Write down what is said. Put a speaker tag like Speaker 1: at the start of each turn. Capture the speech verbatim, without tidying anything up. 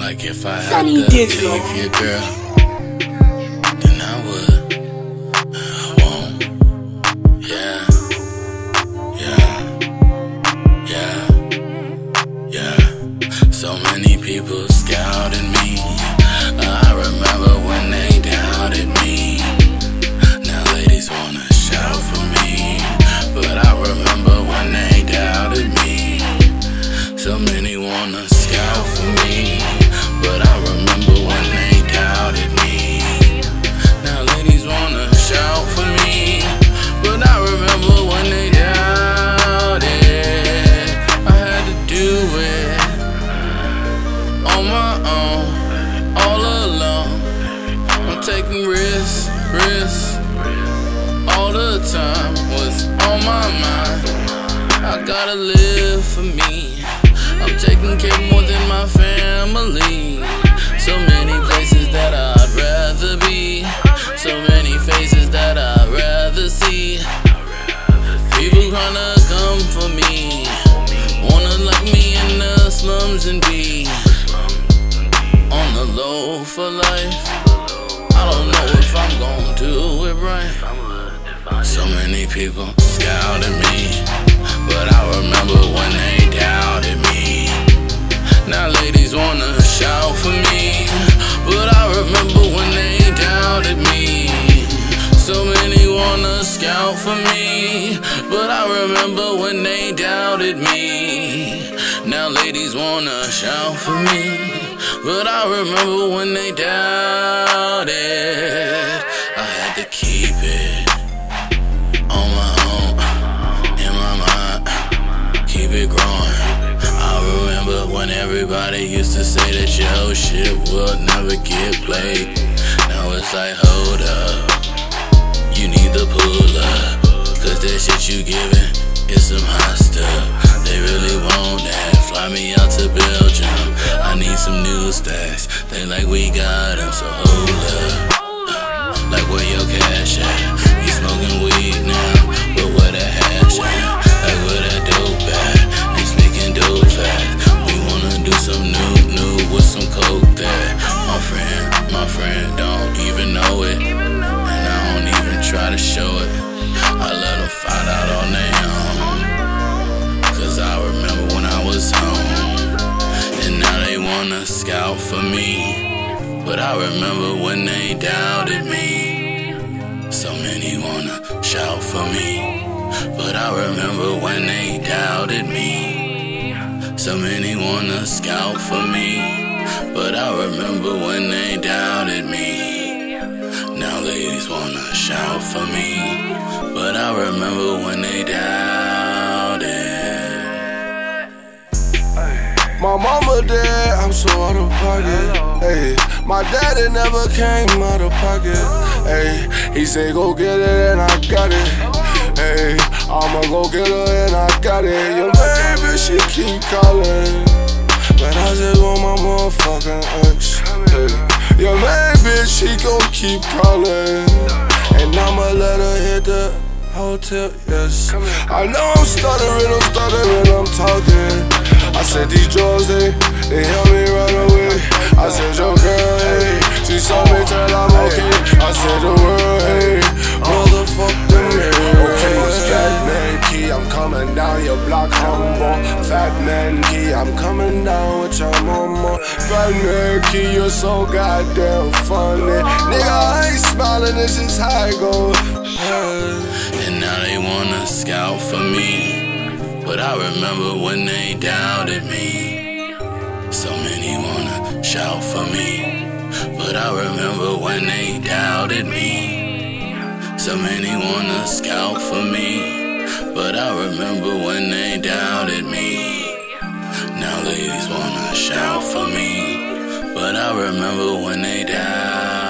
Speaker 1: Like if I had
Speaker 2: Sunny
Speaker 1: to
Speaker 2: Digital.
Speaker 1: leave you, girl, then I would. I won't. Yeah. Yeah. Yeah. Yeah. So many people scouted me. I remember when they doubted me. Now ladies wanna shout for me, but I remember when they doubted me. So many wanna scout for me, but I remember when they doubted me. Now ladies wanna shout for me, but I remember when they doubted. I had to do it on my own, all alone. I'm taking risks, risks, all the time. What's on my mind? I gotta live for me. I'm taking care more than my family. So many places that I'd rather be, so many faces that I'd rather see. People tryna come for me, wanna lock me in the slums and be on the low for life. I don't know if I'm gon' do it right. So many people scouted me, but I remember when they doubted me. Now ladies wanna shout for me, but I remember when they doubted me. So many wanna scout for me, but I remember when they doubted me. Now ladies wanna shout for me, but I remember when they doubted. I had to keep it on my own, in my mind, keep it growing. I remember when everybody used to say that your shit will never get played. Now it's like, hold up, you need to pull up, cause that shit you giving is some hot stuff. They really want that, fly me out to Belgium, I need some new stacks. They like, we got them, so hold up. Like where your cash at? You smoking weed now, but where that hash at? Like where that dope at? They speaking dope fast. We wanna do some new, new with some coke there. My friend, my friend don't even know it, and I don't even try to show it. I let them find out on their own, cause I remember when I was home. And now they wanna scout for me, but I remember when they doubted me. So many wanna shout for me, but I remember when they doubted me. So many wanna scout for me, but I remember when they doubted me. Now ladies wanna shout for me, but I remember when they doubted.
Speaker 3: My mama dead, I'm so out of pocket. Hey, my daddy never came out of pocket. Hey, he said go get it and I got it. Hey, I'ma go get her and I got it. Your baby, she keep calling, but I just want my motherfucking ex. Hey, your baby, she gon' keep calling, and I'ma let her hit the hotel, yes. I know I'm stuttering, I'm stuttering, I'm talking. I said these drugs, they, they help me right away. I said your girl, hey, she saw me till I'm okay. I said the word, hey, motherfuck the name. Okay, it's Fat Man Key, I'm coming down your block, humble. Fat Man Key, I'm coming down with your mama. Fat Man Key, you're so goddamn funny. Nigga, I ain't smiling, this is how it goes.
Speaker 1: And now they wanna scout for me, but I remember when they doubted me. So many wanna shout for me, but I remember when they doubted me. So many wanna scout for me, but I remember when they doubted me. Now ladies wanna shout for me, but I remember when they doubted.